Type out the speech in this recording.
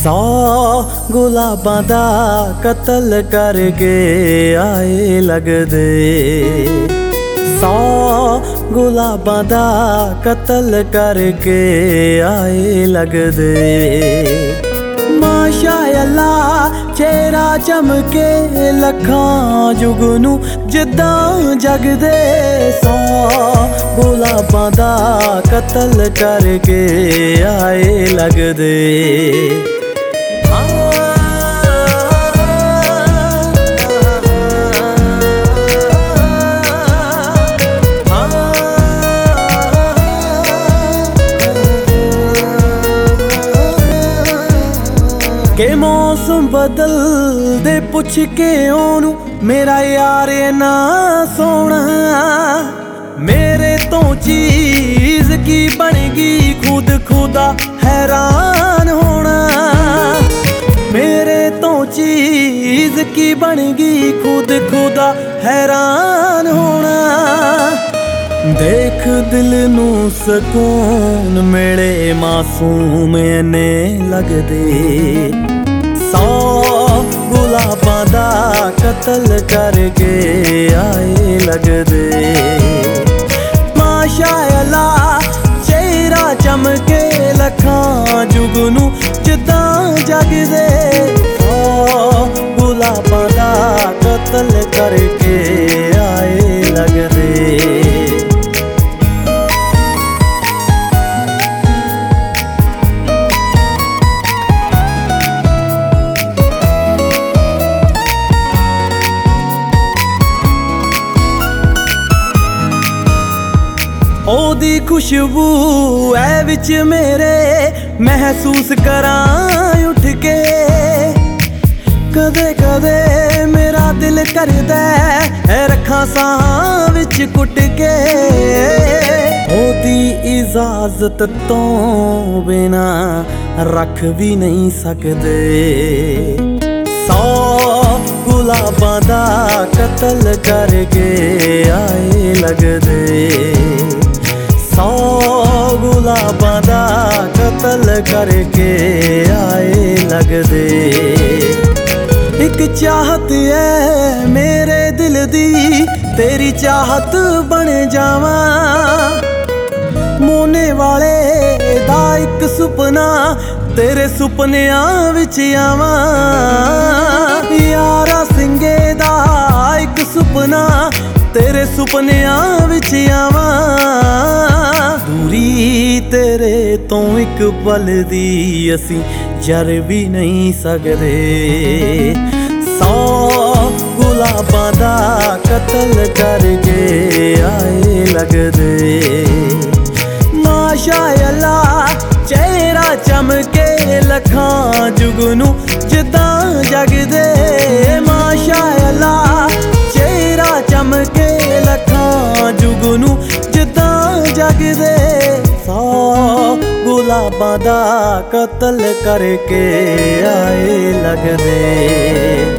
100 ਗੁਲਾਬਾਂ ਦਾ ਕਤਲ ਕਰਕੇ ਆਏ ਲੱਗਦੇ। 100 ਗੁਲਾਬਾਂ ਦਾ ਕਤਲ ਕਰਕੇ ਆਏ ਲੱਗਦੇ। ਮਾਸ਼ਾ ਅੱਲਾ ਚਿਹਰਾ ਚਮਕੇ ਲੱਖਾਂ ਜੁਗਨੂੰ ਜਿੱਦਾਂ ਜਗਦੇ। 100 ਗੁਲਾਬਾਂ ਦਾ ਕਤਲ ਕਰਕੇ ਆਏ ਲੱਗਦੇ। के मौसम बदलदे पुछ के ओनू मेरा यार ना सोना। मेरे तो चीज की बन गई खुद खुदा हैरान होना। मेरे तो चीज की बन गई खुद खुदा हैरान होना। देख दिल नू सकून मेरे मासूम ने लगदे। 100 गुलाबां दा कतल करके आए लगदे। माशा अल्ला चेहरा चमके लखां जुगनू जिद्दां जगदे। 100 गुलाबां दा कतल करके आए लगदे। ओदी खुशबू ऐ विच मेरे महसूस करां उठ के। कदे कदे मेरा दिल करदा है रखां सां विच कुट के। ओदी इजाजत तो बिना रख भी नहीं सकदे। 100 गुलाबां दा कतल करके आए लगदे। 100 गुलाबां दा कतल करके आए लगदे। एक चाहत है मेरे दिल दी तेरी चाहत बन जावां। मोने वाले दा एक सुपना तेरे सुपनियां विच आवां। यारा सिंगे दा एक सुपना तेरे सुपनियां विच आवां। दूरी तेरे तो एक पल दी असी जर भी नहीं सकदे। 100 गुलाबां दा कतल करके आए लगदे। माशा अल्ला चेहरा चमके लखां जुगनू जिद्दां जगदे। माशा अल्ला चेहरा चमके लखां जुगनू जिद्दां जगदे। 100 गुलाबां दा कतल करके आए लगदे।